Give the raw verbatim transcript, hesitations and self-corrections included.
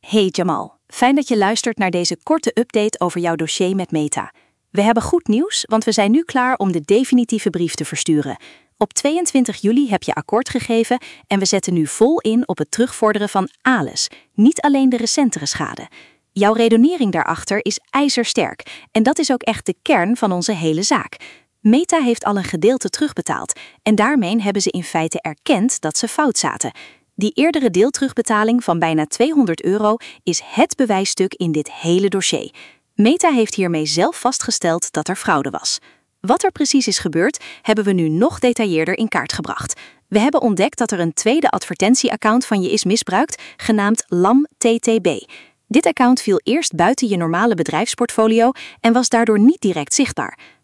Hey Jamal, fijn dat je luistert naar deze korte update over jouw dossier met Meta. We hebben goed nieuws, want we zijn nu klaar om de definitieve brief te versturen. Op tweeëntwintig juli heb je akkoord gegeven en we zetten nu vol in op het terugvorderen van alles, niet alleen de recentere schade. Jouw redenering daarachter is ijzersterk en dat is ook echt de kern van onze hele zaak. Meta heeft al een gedeelte terugbetaald en daarmee hebben ze in feite erkend dat ze fout zaten. Die eerdere deelterugbetaling van bijna tweehonderd euro is het bewijsstuk in dit hele dossier. Meta heeft hiermee zelf vastgesteld dat er fraude was. Wat er precies is gebeurd, hebben we nu nog detailleerder in kaart gebracht. We hebben ontdekt dat er een tweede advertentieaccount van je is misbruikt, genaamd Lam T T B. Dit account viel eerst buiten je normale bedrijfsportfolio en was daardoor niet direct zichtbaar.